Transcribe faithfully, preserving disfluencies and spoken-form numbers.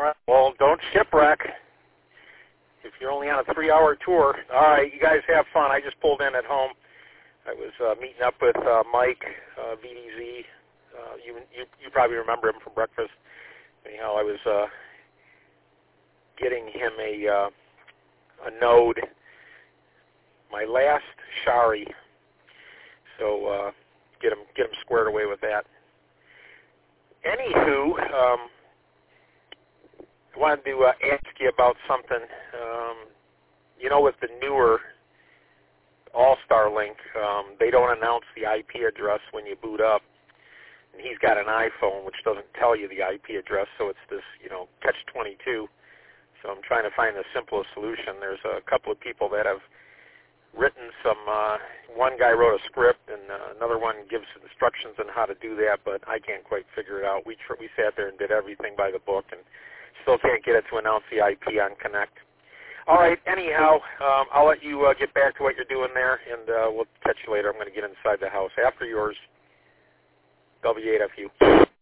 right. Well, don't shipwreck if you're only on a three-hour tour. All right, you guys have fun. I just pulled in at home. I was uh, meeting up with uh, Mike, uh, V D Z. Uh, you, you you probably remember him from breakfast. Anyhow, I was uh, getting him a uh, a node, my last Shari. So uh, get him get him squared away with that. Anywho, um, I wanted to uh, ask you about something. Um, you know, with the newer All-Star Link, um, they don't announce the I P address when you boot up. And he's got an iPhone which doesn't tell you the I P address, so it's this, you know, catch twenty-two. So I'm trying to find the simplest solution. There's a couple of people that have written some, uh, one guy wrote a script and uh, another one gives instructions on how to do that, but I can't quite figure it out. We tr- we sat there and did everything by the book and still can't get it to announce the I P on Connect. All right, anyhow, um, I'll let you uh, get back to what you're doing there, and uh, we'll catch you later. I'm going to get inside the house. After yours, W eight F U.